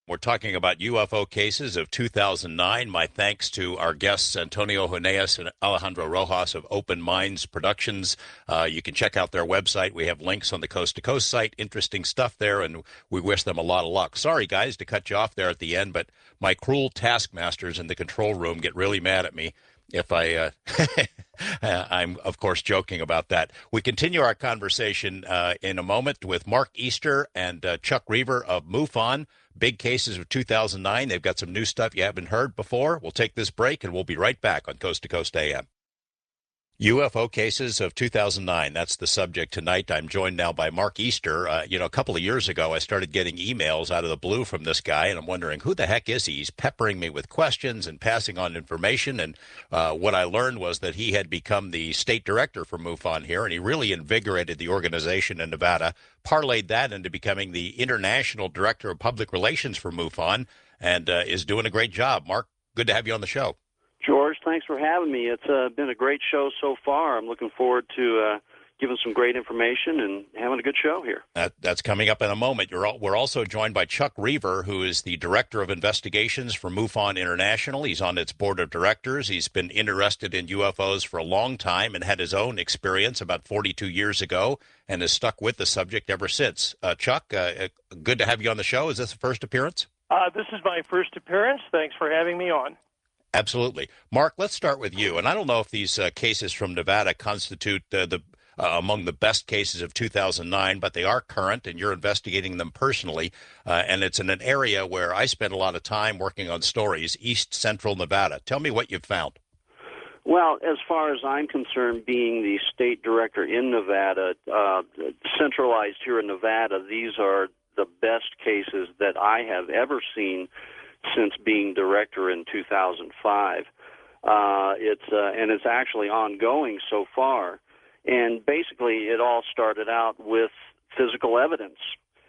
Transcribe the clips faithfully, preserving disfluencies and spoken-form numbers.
We're talking about U F O cases of two thousand nine. My thanks to our guests, Antonio Huneeus and Alejandro Rojas of Open Minds Productions. Uh, you can check out their website. We have links on the Coast to Coast site. Interesting stuff there, and we wish them a lot of luck. Sorry, guys, to cut you off there at the end, but my cruel taskmasters in the control room get really mad at me if I, uh, I'm of course joking about that. We continue our conversation uh, in a moment with Mark Easter and uh, Chuck Reaver of MUFON. Big cases of two thousand nine. They've got some new stuff you haven't heard before. We'll take this break and we'll be right back on Coast to Coast A M. U F O cases of two thousand nine. That's the subject tonight. I'm joined now by Mark Easter. Uh, you know, a couple of years ago, I started getting emails out of the blue from this guy, and I'm wondering, who the heck is he? He's peppering me with questions and passing on information. And uh, what I learned was that he had become the state director for MUFON here, and he really invigorated the organization in Nevada, parlayed that into becoming the international director of public relations for MUFON, and uh, is doing a great job. Mark, good to have you on the show. George, thanks for having me. It's uh, been a great show so far. I'm looking forward to uh, giving some great information and having a good show here. That, that's coming up in a moment. You're all, we're also joined by Chuck Reaver, who is the Director of Investigations for MUFON International. He's on its board of directors. He's been interested in U F Os for a long time and had his own experience about forty-two years ago and has stuck with the subject ever since. Uh, Chuck, uh, good to have you on the show. Is this the first appearance? Uh, this is my first appearance. Thanks for having me on. Absolutely. Mark, let's start with you. And I don't know if these uh, cases from Nevada constitute uh, the uh, among the best cases of two thousand nine, but they are current, and you're investigating them personally. Uh, and it's in an area where I spent a lot of time working on stories, East Central Nevada. Tell me what you've found. Well, as far as I'm concerned, being the state director in Nevada, uh, centralized here in Nevada, these are the best cases that I have ever seen since being director in two thousand five. Uh, it's uh, and it's actually ongoing so far. And basically, it all started out with physical evidence.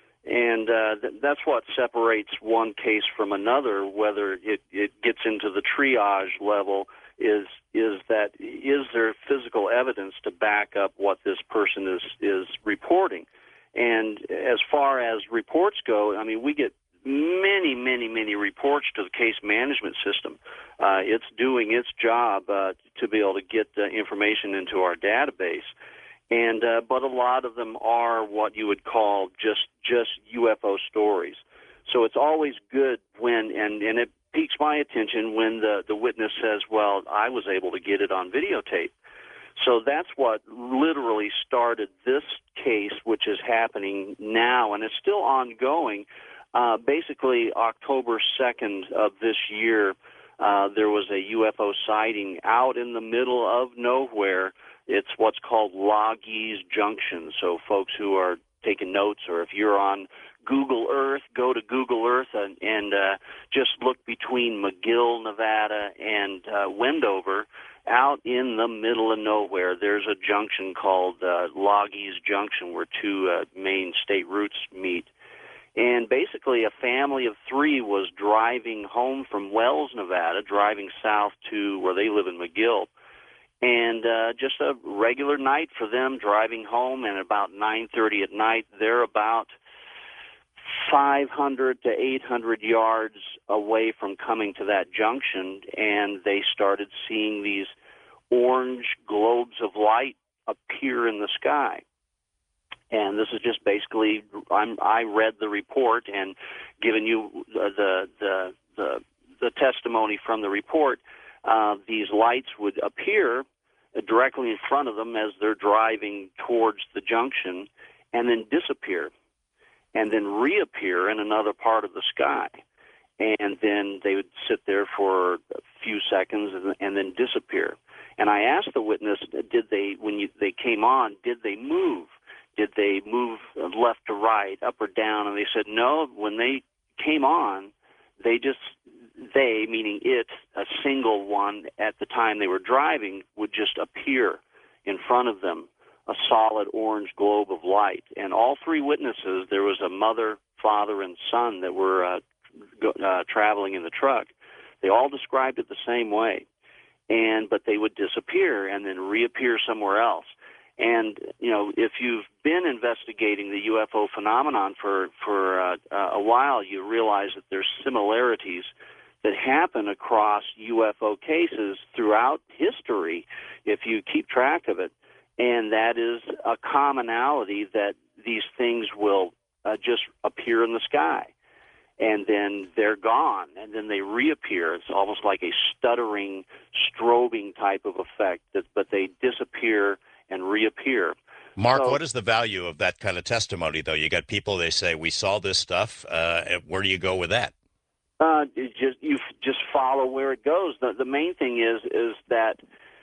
And uh, th- that's what separates one case from another, whether it, it gets into the triage level, is is that is there physical evidence to back up what this person is, is reporting. And as far as reports go, I mean, we get many, many, many reports to the case management system. Uh, it's doing its job uh, to be able to get uh, information into our database. And uh, but a lot of them are what you would call just just U F O stories. So it's always good when, and, and it piques my attention when the, the witness says, well, I was able to get it on videotape. So that's what literally started this case, which is happening now, and it's still ongoing. Uh, basically, October second of this year, uh, there was a U F O sighting out in the middle of nowhere. It's what's called Loggies Junction. So folks who are taking notes, or if you're on Google Earth, go to Google Earth and, and uh, just look between McGill, Nevada, and uh, Wendover. Out in the middle of nowhere, there's a junction called uh, Loggies Junction where two uh, main state routes meet. And basically, a family of three was driving home from Wells, Nevada, driving south to where they live in McGill. And uh, just a regular night for them, driving home, and about nine thirty at night, they're about five hundred to eight hundred yards away from coming to that junction, and they started seeing these orange globes of light appear in the sky. And this is just basically, I'm, I read the report and given you the the the, the testimony from the report. Uh, these lights would appear directly in front of them as they're driving towards the junction, and then disappear, and then reappear in another part of the sky. And then they would sit there for a few seconds and, and then disappear. And I asked the witness, did they, when you, they came on, did they move? Did they move left to right, up or down? And they said, no, when they came on, they just, they, meaning it, a single one at the time they were driving, would just appear in front of them, a solid orange globe of light. And all three witnesses, there was a mother, father, and son that were uh, go, uh, traveling in the truck. They all described it the same way. And but they would disappear and then reappear somewhere else. And, you know, if you've been investigating the U F O phenomenon for, for uh, uh, a while, you realize that there's similarities that happen across U F O cases throughout history, if you keep track of it. And that is a commonality that these things will uh, just appear in the sky. And then they're gone, and then they reappear. It's almost like a stuttering, strobing type of effect, that, but they disappear and reappear. Mark, So, what is the value of that kind of testimony, though? You got people, they say, we saw this stuff. Uh, where do you go with that? Uh, it just you f- just follow where it goes. The, the main thing is is that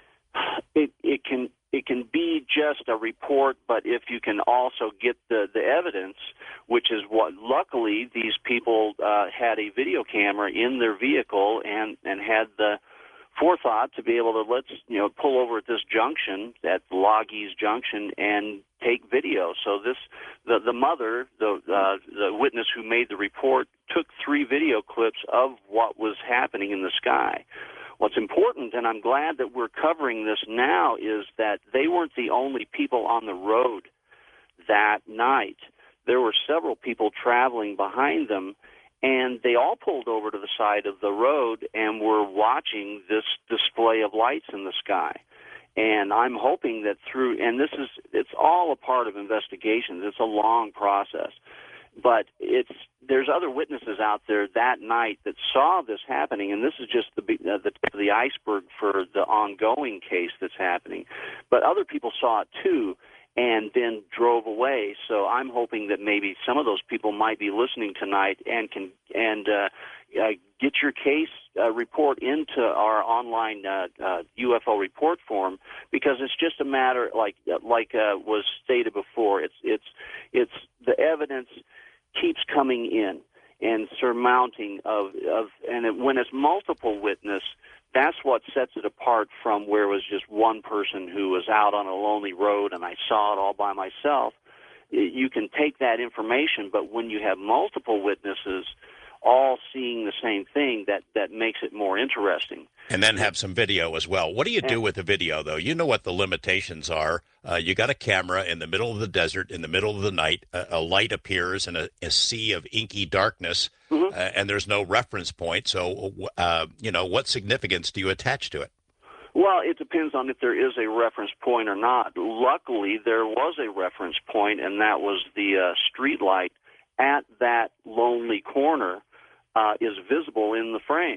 it it can it can be just a report, but if you can also get the, the evidence, which is what luckily these people uh, had a video camera in their vehicle and, and had the forethought to be able to let's you know pull over at this junction at Loggy's Junction and take video. So this the the mother, the uh, the witness who made the report, took three video clips of what was happening in the sky. What's important, and I'm glad that we're covering this now, is that they weren't the only people on the road that night. There were several people traveling behind them, and they all pulled over to the side of the road and were watching this display of lights in the sky. And I'm hoping that through, and this is, it's all a part of investigations. It's a long process. But it's there's other witnesses out there that night that saw this happening, and this is just the uh, the tip of the iceberg for the ongoing case that's happening. But other people saw it too, and then drove away. So I'm hoping that maybe some of those people might be listening tonight and can and uh, uh, get your case uh, report into our online uh, uh, U F O report form, because it's just a matter like like uh, was stated before. It's it's it's the evidence keeps coming in and surmounting of, of and it, when it's multiple witness, that's what sets it apart from where it was just one person who was out on a lonely road and I saw it all by myself. You can take that information, but when you have multiple witnesses all seeing the same thing, that, that makes it more interesting. And then have some video as well. What do you do with the video, though? You know what the limitations are. Uh, you got a camera in the middle of the desert, in the middle of the night. A, a light appears in a, a sea of inky darkness, mm-hmm. uh, and there's no reference point. So, uh, you know, what significance do you attach to it? Well, it depends on if there is a reference point or not. Luckily, there was a reference point, and that was the uh, street light at that lonely corner uh, is visible in the frame.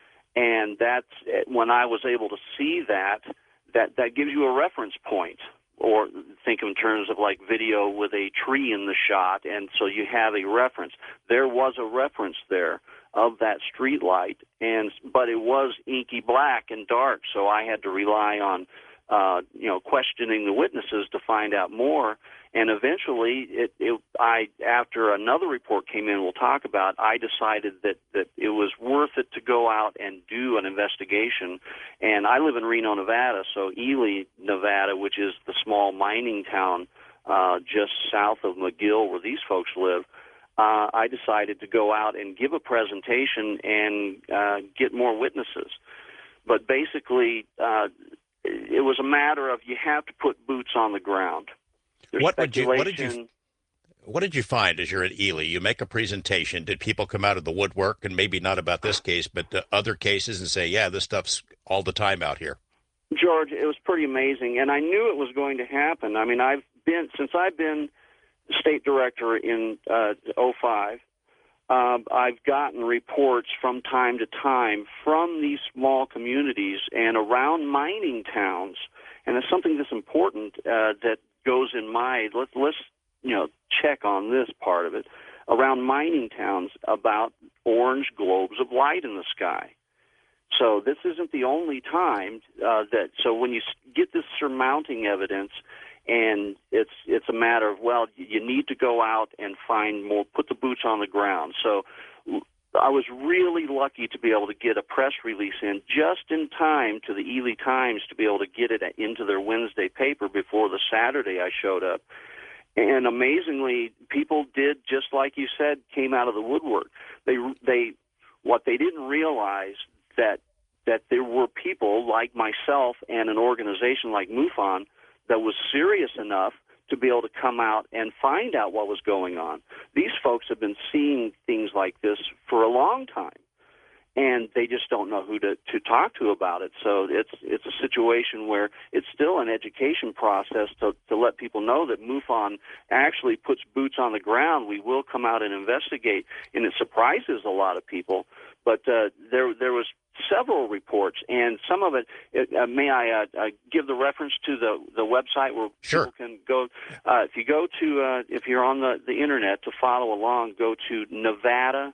And that's when I was able to see that, that, that gives you a reference point. Or think in terms of like video with a tree in the shot, and so you have a reference. There was a reference there of that street light, and but it was inky black and dark, so I had to rely on uh, you know questioning the witnesses to find out more. And eventually, it, it I after another report came in, we'll talk about. I decided that that it was worth it to go out and do an investigation. And I live in Reno, Nevada, so Ely, Nevada, which is the small mining town uh, just south of McGill, where these folks live. Uh, I decided to go out and give a presentation and uh, get more witnesses. But basically, uh, it was a matter of you have to put boots on the ground. What would you, what did you what did you find as you're at Ely? You make a presentation. Did people come out of the woodwork, and maybe not about this case, but uh, other cases, and say, yeah, this stuff's all the time out here? George, it was pretty amazing, and I knew it was going to happen. I mean, I've been, since I've been state director in uh, oh five, um, I've gotten reports from time to time from these small communities and around mining towns, and it's something that's important uh, that goes in my, let's, let's, you know, check on this part of it, around mining towns about orange globes of light in the sky. So this isn't the only time uh, that, so when you get this surmounting evidence, and it's it's a matter of, well, you need to go out and find more, put the boots on the ground. So I was really lucky to be able to get a press release in just in time to the Ely Times to be able to get it into their Wednesday paper before the Saturday I showed up. And amazingly, people did, just like you said, came out of the woodwork. They they what they didn't realize that that there were people like myself and an organization like MUFON that was serious enough to be able to come out and find out what was going on. These folks have been seeing things like this for a long time, and they just don't know who to, to talk to about it. So it's it's a situation where it's still an education process to, to let people know that MUFON actually puts boots on the ground. We will come out and investigate, and it surprises a lot of people. But uh, there there was several reports, and some of it, it uh, may I uh, uh, give the reference to the, the website where Sure. people can go. Uh, if you go to, uh, if you're on the, the internet to follow along, go to Nevada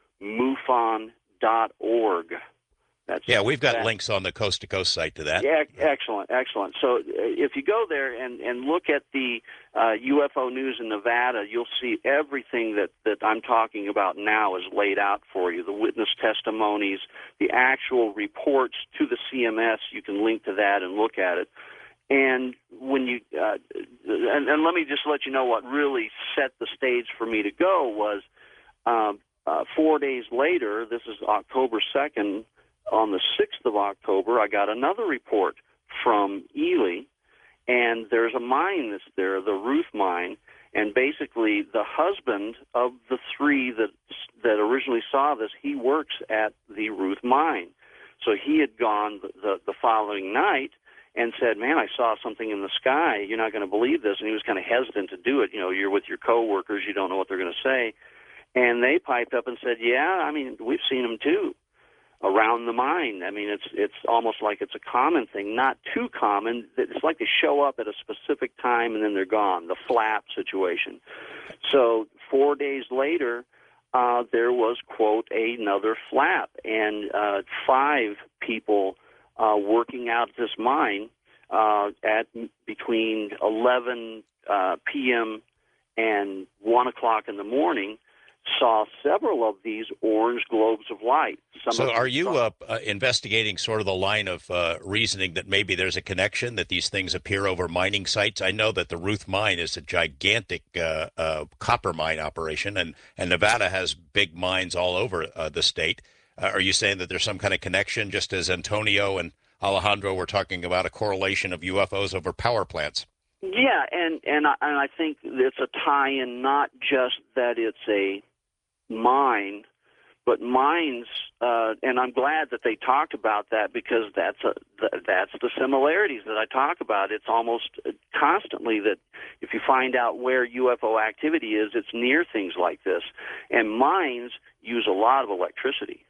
MUFON dot org. That's Yeah, we've got that. links on the Coast to Coast site to that. Yeah, excellent, excellent. So uh, if you go there and, and look at the uh, U F O news in Nevada, you'll see everything that, that I'm talking about now is laid out for you. The witness testimonies, the actual reports to the C M S, you can link to that and look at it. And when you uh, and, and let me just let you know what really set the stage for me to go was um, uh, four days later, this is October second, on the sixth of October, I got another report from Ely, and there's a mine that's there, the Ruth mine, and basically the husband of the three that that originally saw this, he works at the Ruth mine. So he had gone the, the, the following night and said, man, I saw something in the sky. You're not going to believe this. And he was kind of hesitant to do it. You know, you're with your coworkers. You don't know what they're going to say. And they piped up and said, yeah, I mean, we've seen them too around the mine. I mean, it's it's almost like it's a common thing, not too common. It's like they show up at a specific time and then they're gone, the flap situation. So four days later, uh, there was, quote, another flap, and uh, five people uh, working out at this mine uh, at between eleven uh, p.m. and one o'clock in the morning saw several of these orange globes of light. Some So of are them you saw- uh, uh, investigating sort of the line of uh, reasoning that maybe there's a connection, that these things appear over mining sites? I know that the Ruth mine is a gigantic uh, uh, copper mine operation, and, and Nevada has big mines all over uh, the state. Uh, are you saying that there's some kind of connection, just as Antonio and Alejandro were talking about a correlation of U F Os over power plants? Yeah, and, and, I, and I think it's a tie-in, not just that it's a mine, but mines, uh, and I'm glad that they talked about that, because that's a, th- that's the similarities that I talk about. It's almost constantly that if you find out where U F O activity is, it's near things like this. And mines use a lot of electricity.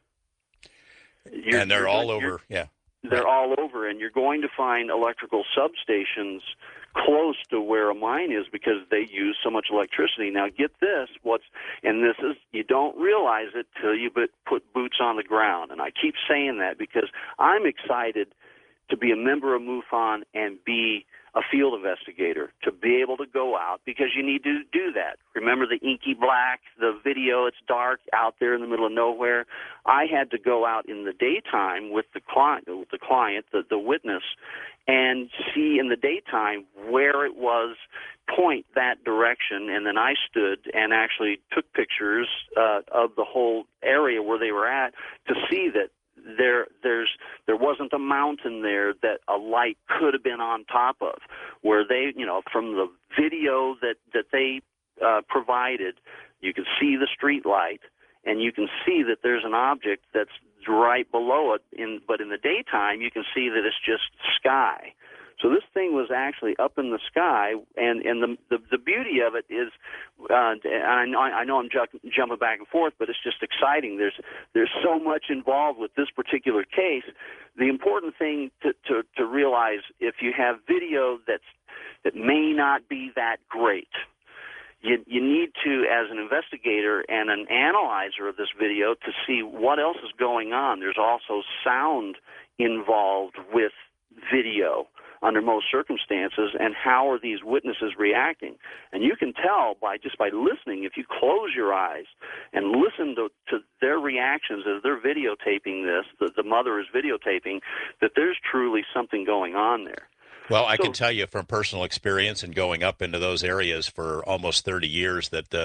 You're, and they're you're, all you're, over, yeah. They're Right. all over, and you're going to find electrical substations close to where a mine is because they use so much electricity. Now, get this, what's and this is, you don't realize it till you but put boots on the ground. And I keep saying that because I'm excited to be a member of MUFON and be a field investigator, to be able to go out, because you need to do that. Remember the inky black, the video, it's dark out there in the middle of nowhere? I had to go out in the daytime with the client, the, client, the, the witness, and see in the daytime where it was, point that direction, and then I stood and actually took pictures uh, of the whole area where they were at to see that there there's there wasn't a mountain there that a light could have been on top of, where they, you know, from the video that that they uh, provided, you can see the street light, and you can see that there's an object that's right below it, in but in the daytime you can see that it's just sky. So this thing was actually up in the sky, and, and the, the the beauty of it is, uh, and I know, I know I'm ju- jumping back and forth, but it's just exciting. There's there's so much involved with this particular case. The important thing to, to, to realize, if you have video that's that may not be that great, you you need to, as an investigator and an analyzer of this video, to see what else is going on. There's also sound involved with video under most circumstances, and how are these witnesses reacting? And you can tell by just by listening, if you close your eyes and listen to, to their reactions as they're videotaping this, the, the mother is videotaping, that there's truly something going on there. Well, I So- can tell you from personal experience and going up into those areas for almost thirty years that uh,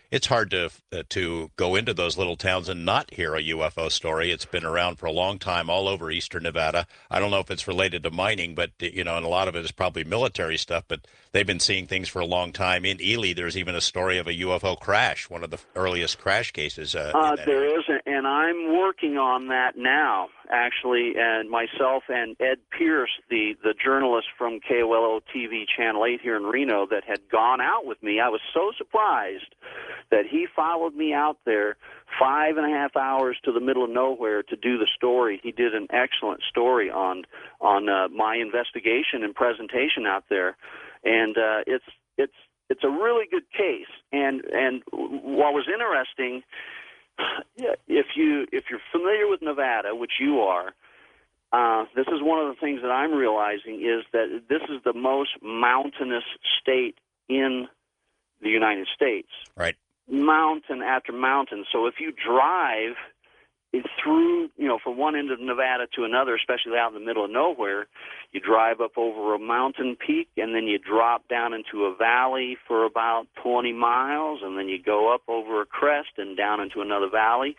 it's hard to uh, to go into those little towns and not hear a U F O story. It's been around for a long time all over eastern Nevada. I don't know if it's related to mining, but you know, and a lot of it is probably military stuff. But they've been seeing things for a long time. In Ely, there's even a story of a U F O crash, one of the earliest crash cases. Uh, uh, in there is, and I'm working on that now, actually, and myself and Ed Pierce, the, the journalist from K O L O T V Channel eight here in Reno that had gone out with me. I was so surprised that he followed me out there five and a half hours to the middle of nowhere to do the story. He did an excellent story on on uh, my investigation and presentation out there, and uh, it's it's it's a really good case. And and what was interesting, if you if you're familiar with Nevada, which you are, uh, this is one of the things that I'm realizing is that this is the most mountainous state in the United States. Right. Mountain after mountain. So if you drive through, you know, from one end of Nevada to another, especially out in the middle of nowhere, you drive up over a mountain peak, and then you drop down into a valley for about twenty miles, and then you go up over a crest and down into another valley.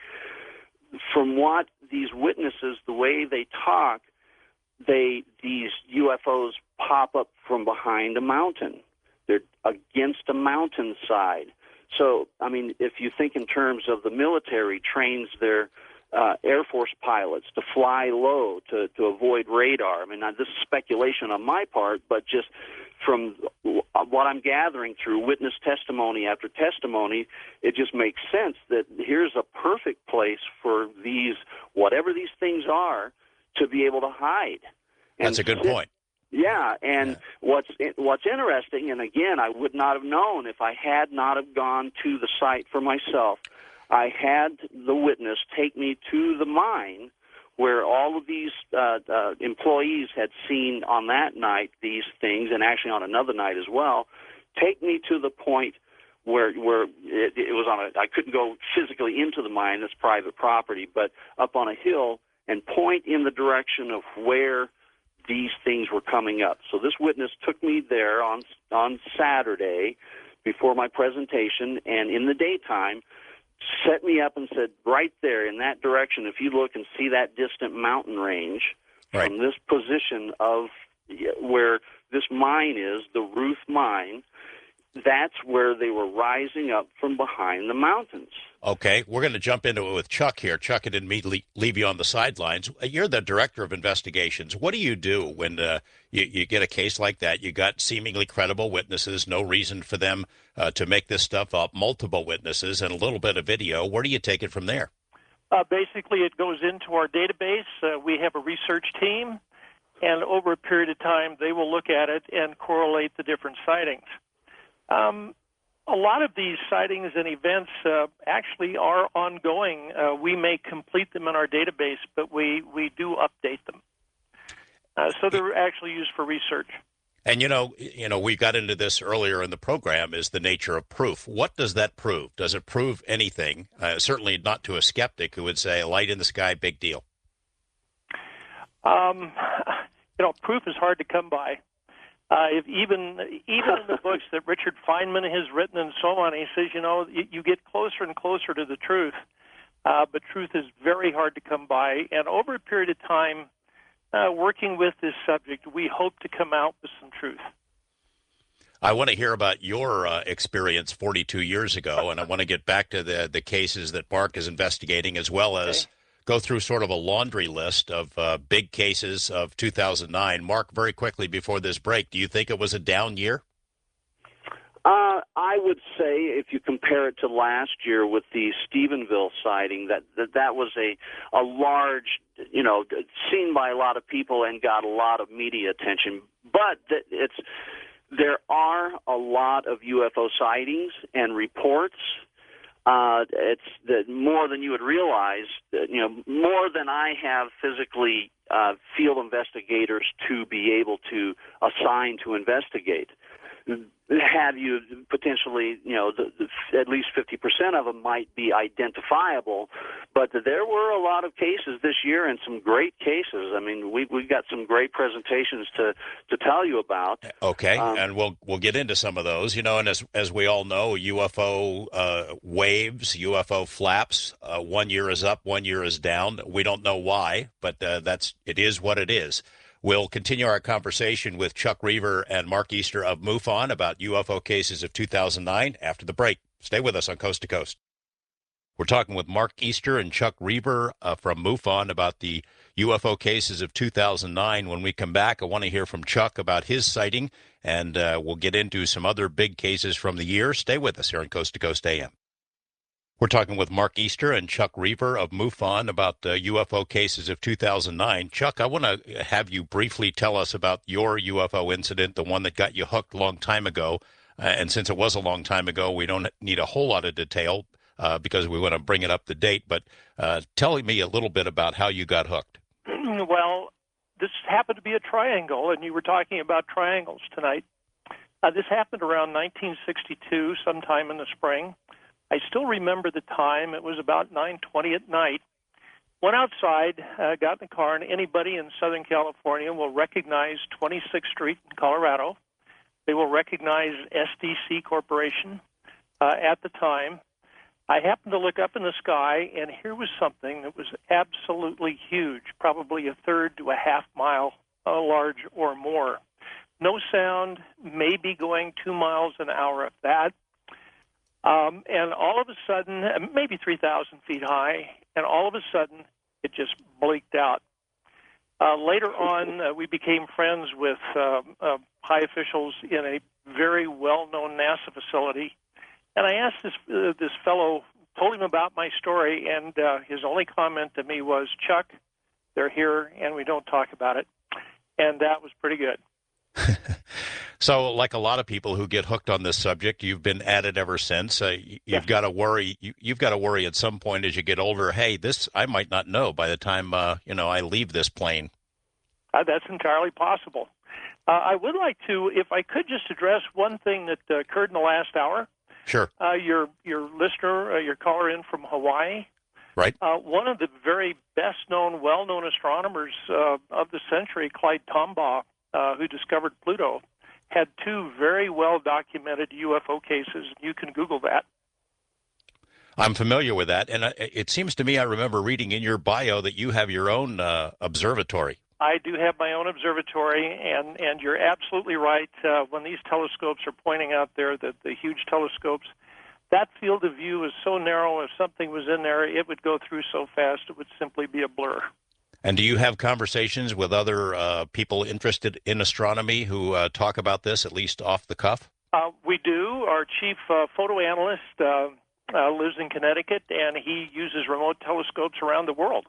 From what these witnesses, the way they talk, they these U F Os pop up from behind a mountain. They're against a mountainside. So, I mean, if you think in terms of the military trains their uh, Air Force pilots to fly low to, to avoid radar. I mean, now, this is speculation on my part, but just from what I'm gathering through witness testimony after testimony, it just makes sense that here's a perfect place for these, whatever these things are, to be able to hide. And That's a good sit, point. Yeah, and yeah. what's what's interesting, and again, I would not have known if I had not have gone to the site for myself. I had the witness take me to the mine where all of these uh, uh, employees had seen on that night these things, and actually on another night as well. Take me to the point where where it, it was on a. I couldn't go physically into the mine; that's private property, but up on a hill and point in the direction of where these things were coming up. So this witness took me there on on Saturday before my presentation, and in the daytime, set me up and said, right there in that direction, if you look and see that distant mountain range, right. from this position of where this mine is, the Ruth mine, that's where they were rising up from behind the mountains. Okay, we're going to jump into it with Chuck here. Chuck, I didn't mean to leave you on the sidelines. You're the director of investigations. What do you do when uh, you, you get a case like that? You got seemingly credible witnesses, no reason for them uh, to make this stuff up, multiple witnesses, and a little bit of video. Where do you take it from there? Uh, basically, it goes into our database. Uh, we have a research team, and over a period of time, they will look at it and correlate the different sightings. Um, a lot of these sightings and events uh, actually are ongoing. Uh, we may complete them in our database, but we, we do update them. Uh, so they're actually used for research. And, you know, you know, we got into this earlier in the program, is the nature of proof. What does that prove? Does it prove anything? Uh, certainly not to a skeptic who would say, a light in the sky, big deal. Um, you know, proof is hard to come by. Uh, if even even in the books that Richard Feynman has written and so on, he says, you know, you, you get closer and closer to the truth, uh, but truth is very hard to come by. And over a period of time, uh, working with this subject, we hope to come out with some truth. I want to hear about your uh, experience forty-two years ago, and I want to get back to the, the cases that Mark is investigating, as well as okay. go through sort of a laundry list of uh, big cases of two thousand nine. Mark, very quickly before this break, do you think it was a down year? Uh, I would say, if you compare it to last year with the Stephenville sighting, that that, that was a, a large, you know, seen by a lot of people and got a lot of media attention. But it's there are a lot of U F O sightings and reports. Uh, it's the, more than you would realize, you know, more than I have physically uh, field investigators to be able to assign to investigate. Have you potentially, you know, the, the, at least fifty percent of them might be identifiable, But there were a lot of cases this year, and some great cases. I mean, we we've got some great presentations to, to tell you about. Okay, Um, and we'll we'll get into some of those. You know, and as as we all know, U F O uh, waves, U F O flaps. Uh, one year is up, one year is down. We don't know why, but uh, that's it is what it is. We'll continue our conversation with Chuck Reaver and Mark Easter of MUFON about U F O cases of two thousand nine after the break. Stay with us on Coast to Coast. We're talking with Mark Easter and Chuck Reaver uh, from MUFON about the U F O cases of two thousand nine. When we come back, I want to hear from Chuck about his sighting, and uh, we'll get into some other big cases from the year. Stay with us here on Coast to Coast A M. We're talking with Mark Easter and Chuck Reaver of MUFON about uh, U F O cases of two thousand nine. Chuck, I want to have you briefly tell us about your U F O incident, the one that got you hooked a long time ago. Uh, and since it was a long time ago, we don't need a whole lot of detail uh, because we want to bring it up to date. But uh, tell me a little bit about how you got hooked. Well, this happened to be a triangle, and you were talking about triangles tonight. Uh, this happened around nineteen sixty-two, sometime in the spring. I still remember the time. It was about nine twenty at night. Went outside, uh, got in the car, and anybody in Southern California will recognize twenty-sixth Street in Colorado. They will recognize S D C Corporation uh, at the time. I happened to look up in the sky, and here was something that was absolutely huge, probably a third to a half mile uh, large or more. No sound, maybe going two miles an hour at that. Um, and all of a sudden, maybe three thousand feet high, and all of a sudden, it just bleaked out. Uh, later on, uh, we became friends with uh, uh, high officials in a very well-known NASA facility. And I asked this uh, this fellow, told him about my story, and uh, his only comment to me was, Chuck, they're here, and we don't talk about it. And that was pretty good. So, like a lot of people who get hooked on this subject, you've been at it ever since. Uh, you've Yes. got to worry. You, you've got to worry at some point as you get older. Hey, this I might not know by the time uh, you know I leave this plane. Uh, that's entirely possible. Uh, I would like to, if I could, just address one thing that uh, occurred in the last hour. Sure. Uh, your your listener, uh, your caller in from Hawaii. Right. Uh, one of the very best-known, well-known astronomers uh, of the century, Clyde Tombaugh, uh, who discovered Pluto, had two very well-documented U F O cases. You can Google that. I'm familiar with that, and uh, it seems to me I remember reading in your bio that you have your own uh, observatory. I do have my own observatory, and, and you're absolutely right. Uh, when these telescopes are pointing out there, that the huge telescopes, that field of view is so narrow, if something was in there, it would go through so fast it would simply be a blur. And do you have conversations with other uh, people interested in astronomy who uh, talk about this, at least off the cuff? Uh, we do. Our chief uh, photo analyst uh, uh, lives in Connecticut, and he uses remote telescopes around the world.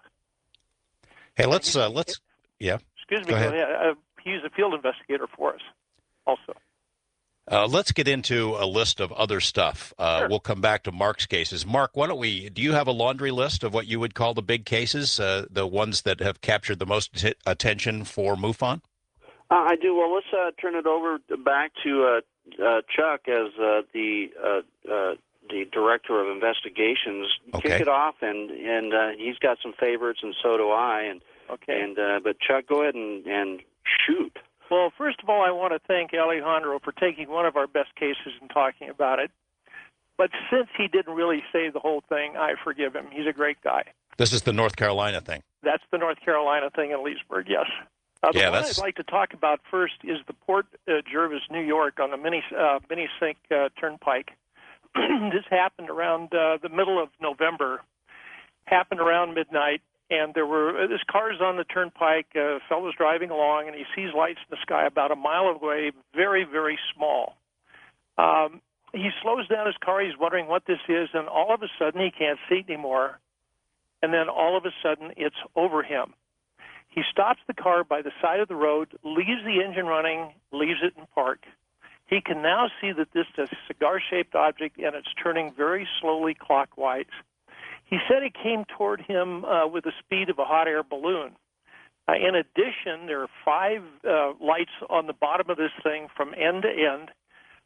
Hey, let's uh, let's yeah. Excuse me. Go ahead. Uh, he's a field investigator for us, also. Uh, let's get into a list of other stuff. Uh, Sure. We'll come back to Mark's cases. Mark, why don't we? Do you have a laundry list of what you would call the big cases, uh, the ones that have captured the most t- attention for MUFON? Uh, I do. Well, let's uh, turn it over back to uh, uh, Chuck as uh, the uh, uh, the director of investigations. Okay. Kick it off, and and uh, he's got some favorites, and so do I. And Okay. and uh, but Chuck, go ahead and, and shoot. Well, first of all, I want to thank Alejandro for taking one of our best cases and talking about it. But since he didn't really say the whole thing, I forgive him. He's a great guy. This is the North Carolina thing. That's the North Carolina thing in Leesburg, yes. Uh, the Yeah, one that's- I'd like to talk about first is the Port uh, Jervis, New York, on the mini uh, mini sink uh, turnpike. This happened around uh, the middle of November. Happened around midnight, and there were uh, this car's on the turnpike. A uh, fellow's driving along, and he sees lights in the sky about a mile away, very, very small. Um, he slows down his car. He's wondering what this is, and all of a sudden he can't see anymore. And then all of a sudden it's over him. He stops the car by the side of the road, leaves the engine running, leaves it in park. He can now see that this is a cigar-shaped object, and it's turning very slowly clockwise. He said it came toward him uh, with the speed of a hot air balloon. Uh, in addition, there are five uh, lights on the bottom of this thing from end to end.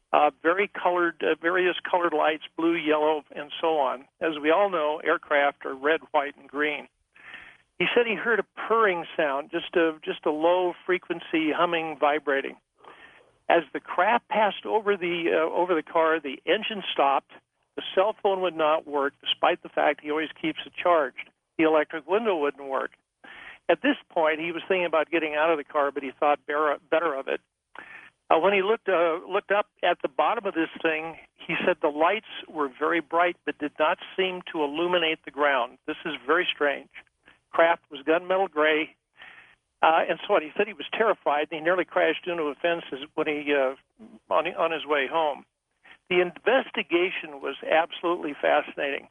uh, very colored, uh, various colored lights, blue, yellow, and so on. As we all know, aircraft are red, white, and green. He said he heard a purring sound, just a just a low frequency humming, vibrating. As the craft passed over the uh, over the car, the engine stopped. The cell phone would not work, despite the fact he always keeps it charged. The electric window wouldn't work. At this point, he was thinking about getting out of the car, but he thought better, better of it. Uh, when he looked uh, looked up at the bottom of this thing, he said the lights were very bright, but did not seem to illuminate the ground. This is very strange. Craft was gunmetal gray, uh, and so on. He said he was terrified, and he nearly crashed into a fence when he uh, on on his way home. The investigation was absolutely fascinating.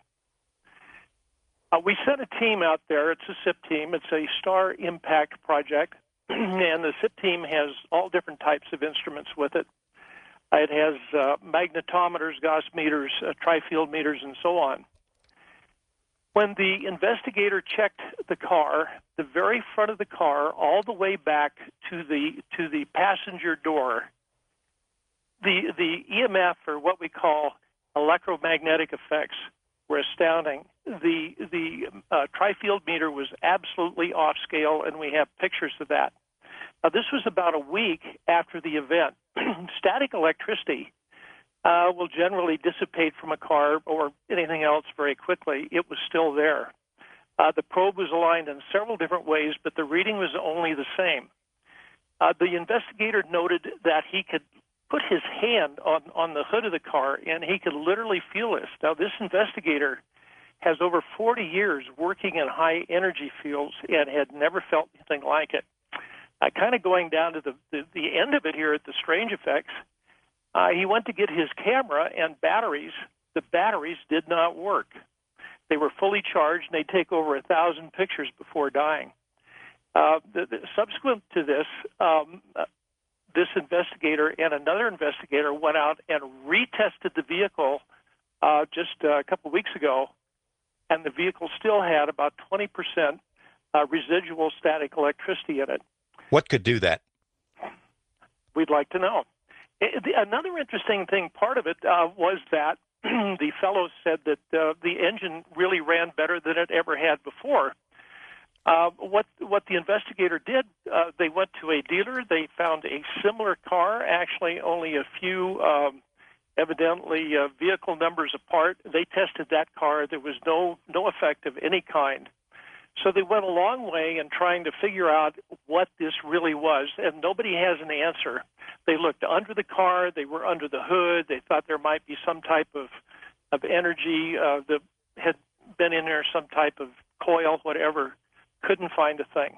Uh, we sent a team out there. It's a S I P team. It's a Star Impact project, and the S I P team has all different types of instruments with it. It has uh, magnetometers, Gauss meters, uh, tri-field meters, and so on. When the investigator checked the car, the very front of the car, all the way back to the to the passenger door, the the E M F, or what we call electromagnetic effects, were astounding. The the uh, tri-field meter was absolutely off scale, and we have pictures of that. Now, this was about a week after the event. Static electricity Uh, will generally dissipate from a car or anything else very quickly. It was still there. Uh, the probe was aligned in several different ways, but the reading was only the same. Uh, the investigator noted that he could put his hand on, on the hood of the car, and he could literally feel this. Now, this investigator has over forty years working in high-energy fields and had never felt anything like it. Uh, kind of going down to the, the, the end of it here at the strange effects, Uh, he went to get his camera and batteries. The batteries did not work. They were fully charged, and they take over a thousand pictures before dying. Uh, the, the, subsequent to this, um, uh, this investigator and another investigator went out and retested the vehicle uh, just uh, a couple of weeks ago, and the vehicle still had about twenty percent uh, residual static electricity in it. What could do that? We'd like to know. Another interesting thing, part of it, uh, was that the fellow said that uh, the engine really ran better than it ever had before. Uh, what what the investigator did, uh, they went to a dealer. They found a similar car, actually only a few, um, evidently, uh, vehicle numbers apart. They tested that car. There was no no effect of any kind. So they went a long way in trying to figure out what this really was, and nobody has an answer. They looked under the car. They were under the hood. They thought there might be some type of, of energy uh, that had been in there, some type of coil, whatever. Couldn't find a thing.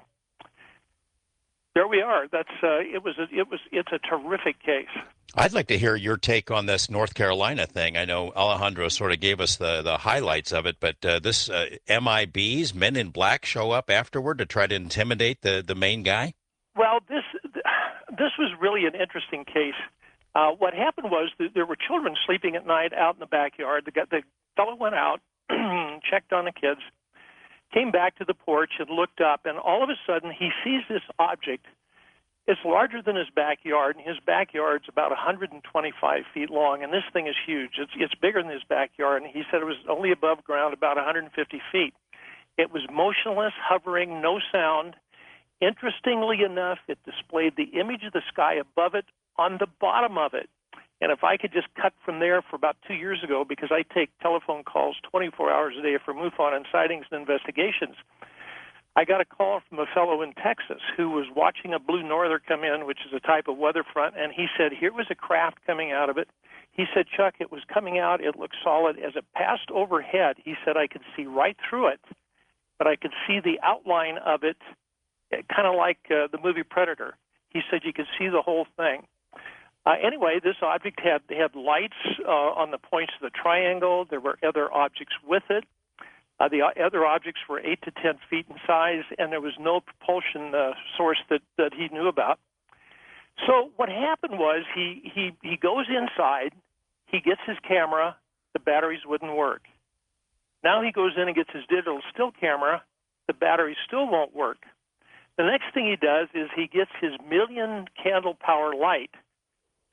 There we are. That's uh, it was a, it was it's a terrific case. I'd like to hear your take on this North Carolina thing. I know Alejandro sort of gave us the, the highlights of it, but uh, this uh, M I Bs, men in black, show up afterward to try to intimidate the, the main guy? Well, this this was really an interesting case. Uh, what happened was that there were children sleeping at night out in the backyard. The, the fellow went out, checked on the kids, came back to the porch and looked up, and all of a sudden he sees this object. It's larger than his backyard, and his backyard's about one hundred twenty-five feet long, and this thing is huge. It's it's bigger than his backyard, and he said it was only above ground about one hundred fifty feet. It was motionless, hovering, no sound. Interestingly enough, it displayed the image of the sky above it on the bottom of it. And if I could just cut from there for about two years ago, because I take telephone calls twenty-four hours a day for MUFON and sightings and investigations, I got a call from a fellow in Texas who was watching a blue norther come in, which is a type of weather front, and he said, here was a craft coming out of it. He said, Chuck, it was coming out. It looked solid. As it passed overhead, he said, I could see right through it, but I could see the outline of it, kind of like uh, the movie Predator. He said you could see the whole thing. Uh, anyway, this object had, had lights uh, on the points of the triangle. There were other objects with it. Uh, the other objects were eight to ten feet in size, and there was no propulsion uh, source that, that he knew about. So what happened was he, he, he goes inside, he gets his camera, the batteries wouldn't work. Now he goes in and gets his digital still camera, the batteries still won't work. The next thing he does is he gets his million candle power light,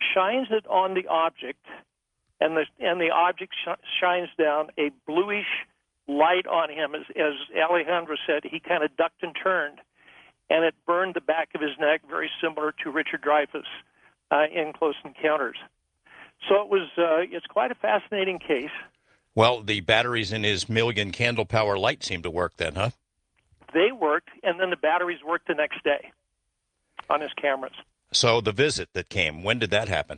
shines it on the object, and the and the object sh- shines down a bluish light on him. As, as Alejandro said, he kind of ducked and turned, and it burned the back of his neck, very similar to Richard Dreyfuss uh, in Close Encounters. So it was. Uh, it's quite a fascinating case. Well, the batteries in his million candle power light seemed to work then, huh? They worked, and then the batteries worked the next day on his cameras. So the visit that came, when did that happen?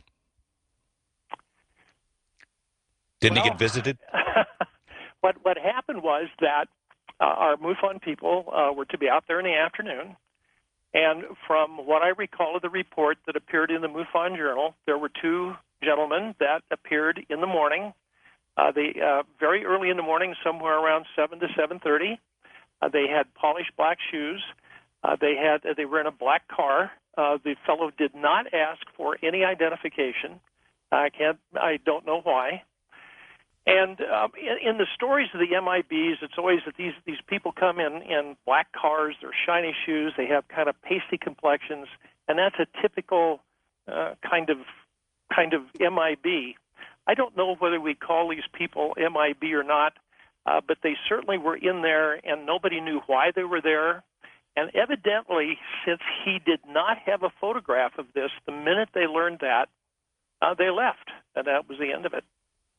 Didn't well, he get visited? what what happened was that uh, our MUFON people uh, were to be out there in the afternoon, and from what I recall of the report that appeared in the MUFON Journal, there were two gentlemen that appeared in the morning. Uh, they uh, very early in the morning, somewhere around seven to seven thirty. Uh, they had polished black shoes. Uh, they had uh, they were in a black car. Uh, the fellow did not ask for any identification. I can't. I don't know why. And um, in, in the stories of the M I Bs, it's always that these these people come in in black cars. They're shiny shoes. They have kind of pasty complexions, and that's a typical uh, kind of kind of M I B. I don't know whether we call these people M I B or not, uh, but they certainly were in there, and nobody knew why they were there. And evidently, since he did not have a photograph of this, the minute they learned that, uh, they left, and that was the end of it.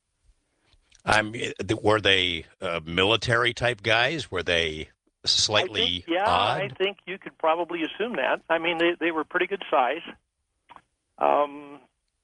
Um, were they uh, military-type guys? Were they slightly I think, yeah, odd? I think you could probably assume that. I mean, they, they were pretty good size. Um,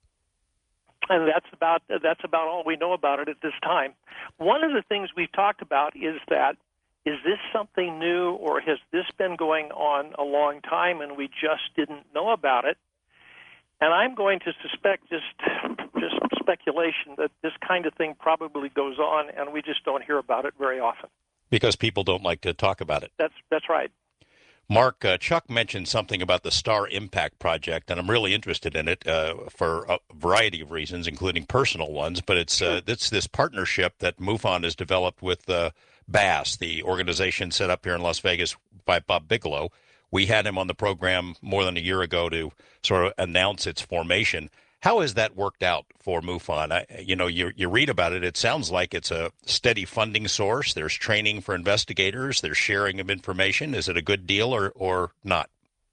and that's about that's about all we know about it at this time. One of the things we've talked about is that, is this something new, or has this been going on a long time and we just didn't know about it? And I'm going to suspect, just just speculation, that this kind of thing probably goes on and we just don't hear about it very often. Because people don't like to talk about it. That's that's right. Mark, uh, Chuck mentioned something about the Star Impact Project, and I'm really interested in it uh, for a variety of reasons, including personal ones. But it's uh, it's this partnership that MUFON has developed with uh, B A S, the organization set up here in Las Vegas by Bob Bigelow. We had him on the program more than a year ago to sort of announce its formation. How has that worked out for MUFON? I, you know, you you read about it. It sounds like it's a steady funding source. There's training for investigators. There's sharing of information. Is it a good deal or, or not?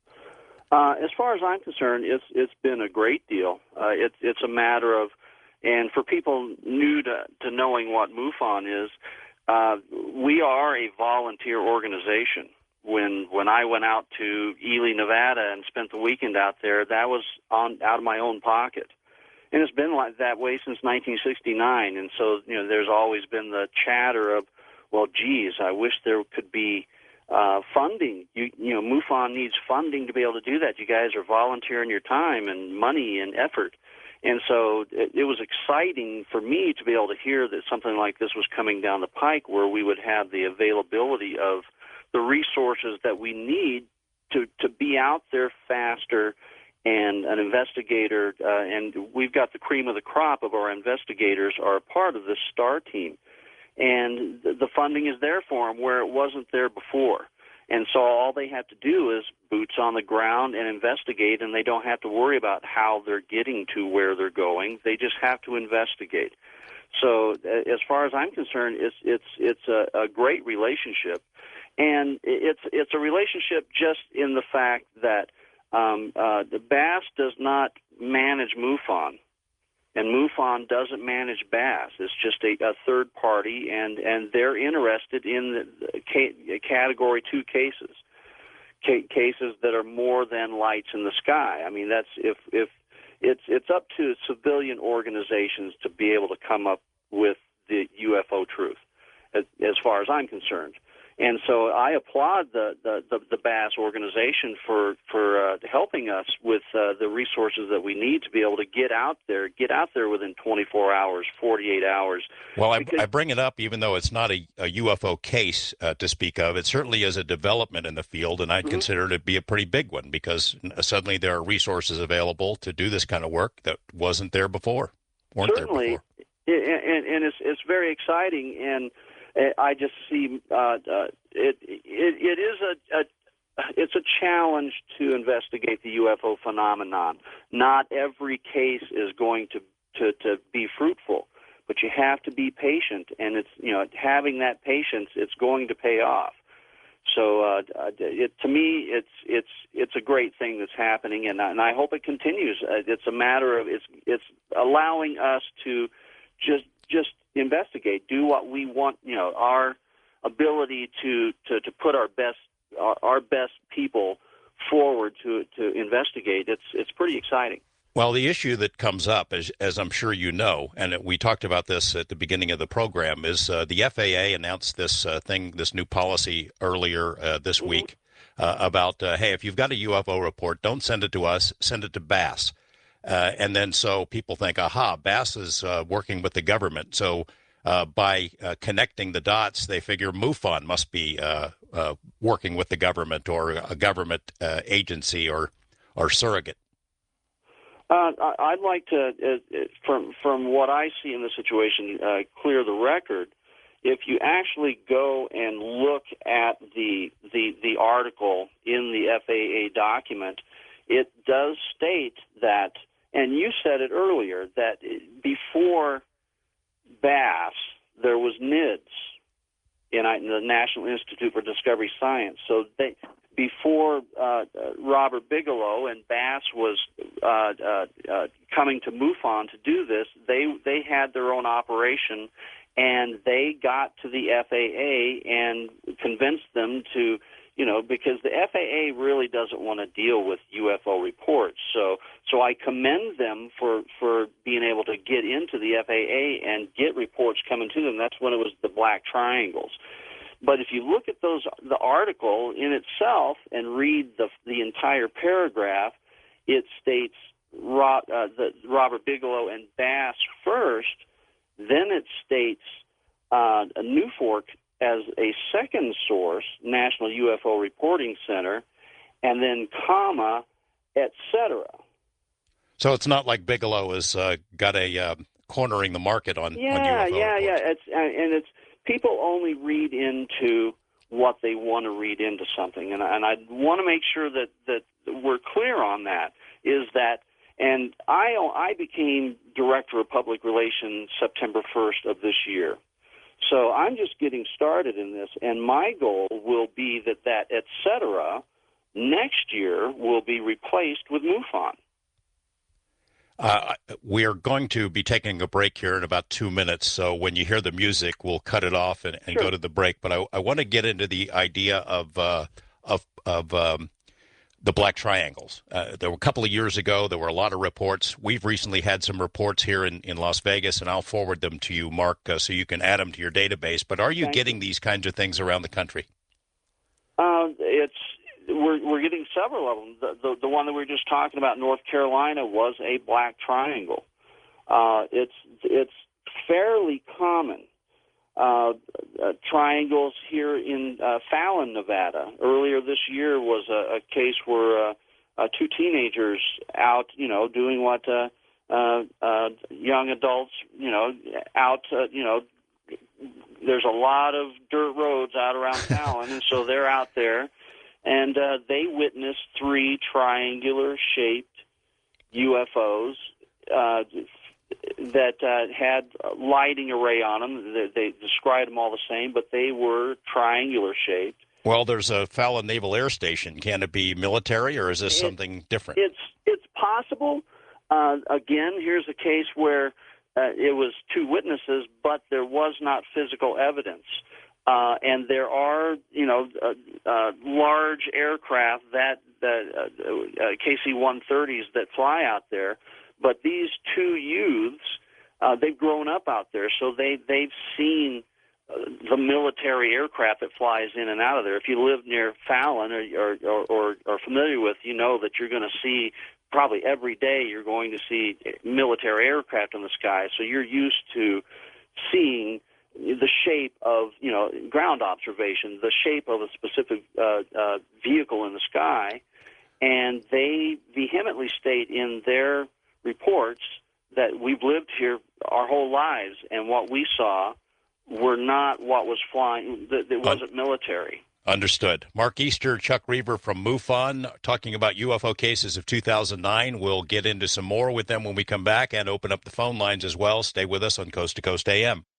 Uh, as far as I'm concerned, it's it's been a great deal. Uh, it's it's a matter of, and for people new to, to knowing what MUFON is, uh, we are a volunteer organization. When when I went out to Ely, Nevada, and spent the weekend out there, that was on out of my own pocket, and it's been like that way since nineteen sixty-nine. And so, you know, there's always been the chatter of, well, geez, I wish there could be uh, funding. You you know, MUFON needs funding to be able to do that. You guys are volunteering your time and money and effort. And so it, it was exciting for me to be able to hear that something like this was coming down the pike, where we would have the availability of the resources that we need to, to be out there faster, and an investigator, uh, and we've got the cream of the crop of our investigators are a part of this STAR team. And the, the funding is there for them where it wasn't there before. And so all they have to do is boots on the ground and investigate, and they don't have to worry about how they're getting to where they're going. They just have to investigate. So uh, as far as I'm concerned, it's, it's, it's a, a great relationship. And it's it's a relationship just in the fact that um, uh, the B A S does not manage MUFON, and MUFON doesn't manage B A S. It's just a, a third party, and, and they're interested in the, the ca- category two cases, ca- cases that are more than lights in the sky. I mean, that's if if it's it's up to civilian organizations to be able to come up with the U F O truth, as, as far as I'm concerned. And so I applaud the, the, the, the B A S organization for, for uh, helping us with uh, the resources that we need to be able to get out there, get out there within twenty-four hours, forty-eight hours. Well, I, because, I bring it up even though it's not a, a U F O case uh, to speak of. It certainly is a development in the field, and I'd mm-hmm. consider it to be a pretty big one, because suddenly there are resources available to do this kind of work that wasn't there before, weren't certainly, there before. And, and it's, it's very exciting, and I just see uh, uh, it, it. It is a, a it's a challenge to investigate the U F O phenomenon. Not every case is going to, to, to be fruitful, but you have to be patient, and it's, you know, having that patience, it's going to pay off. So uh, it, to me, it's it's it's a great thing that's happening, and I, and I hope it continues. Uh, it's a matter of it's it's allowing us to just just investigate, do what we want. You know, our ability to, to, to put our best our, our best people forward to to investigate. It's it's pretty exciting. Well, the issue that comes up, as, as I'm sure you know, and we talked about this at the beginning of the program, is uh, the F A A announced this uh, thing, this new policy earlier uh, this week uh, about, uh, hey, if you've got a U F O report, don't send it to us, send it to B A S S. Uh, and then so people think, aha, B A S S is uh, working with the government. So uh, by uh, connecting the dots, they figure MUFON must be uh, uh, working with the government or a government uh, agency or, or surrogate. Uh, I'd like to, uh, from from what I see in the situation, uh, clear the record. If you actually go and look at the the the article in the F A A document, it does state that, and you said it earlier, that before B A S S there was N I D S, in the National Institute for Discovery Science. So they. Before uh, Robert Bigelow and B A S S was uh, uh, uh, coming to MUFON to do this, they they had their own operation, and they got to the F A A and convinced them to, you know, because the F A A really doesn't want to deal with U F O reports. So so I commend them for, for being able to get into the F A A and get reports coming to them. That's when it was the black triangles. But if you look at those, the article in itself and read the the entire paragraph, it states Ro, uh, the, Robert Bigelow and B A S S first, then it states uh, a NUFORC as a second source, National U F O Reporting Center, and then comma, et cetera. So it's not like Bigelow has uh, got a uh, cornering the market on, yeah, on U F O yeah, reports. yeah. It's and it's. People only read into what they want to read into something, and, and I want to make sure that, that we're clear on that, is that, and I, I became Director of Public Relations September first of this year. So I'm just getting started in this, and my goal will be that that et cetera next year will be replaced with MUFON. Uh, we are going to be taking a break here in about two minutes, so when you hear the music, we'll cut it off and, and Sure. go to the break. But I, I want to get into the idea of uh, of of um, the black triangles. Uh, there were a couple of years ago, there were a lot of reports. We've recently had some reports here in, in Las Vegas, and I'll forward them to you, Mark, uh, so you can add them to your database. But are you Thank getting you. these kinds of things around the country? Uh, it's we're we're getting several of them. The, the the one that we were just talking about, North Carolina, was a black triangle. Uh, it's it's fairly common. Uh, uh, triangles here in uh, Fallon, Nevada. Earlier this year was a, a case where uh, uh, two teenagers out, you know, doing what uh, uh, uh, young adults, you know, out, uh, you know. There's a lot of dirt roads out around Fallon, and so they're out there. And uh, they witnessed three triangular-shaped U F Os uh, that uh, had a lighting array on them. They, they described them all the same, but they were triangular-shaped. Well, there's a Fallon Naval Air Station. Can it be military, or is this It, something different? It's it's possible. Uh, again, here's a case where uh, it was two witnesses, but there was not physical evidence. Uh, and there are, you know, uh, uh, large aircraft that, that uh, uh, K C one thirties that fly out there, but these two youths, uh, they've grown up out there, so they they've seen uh, the military aircraft that flies in and out of there. If you live near Fallon or or or, or familiar with, you know that you're going to see probably every day. You're going to see military aircraft in the sky, so you're used to seeing the shape of, you know, ground observation, the shape of a specific uh, uh, vehicle in the sky, and they vehemently state in their reports that we've lived here our whole lives, and what we saw were not what was flying, that it wasn't military. Understood. Mark Easter, Chuck Reaver from MUFON, talking about U F O cases of two thousand nine. We'll get into some more with them when we come back and open up the phone lines as well. Stay with us on Coast to Coast A M.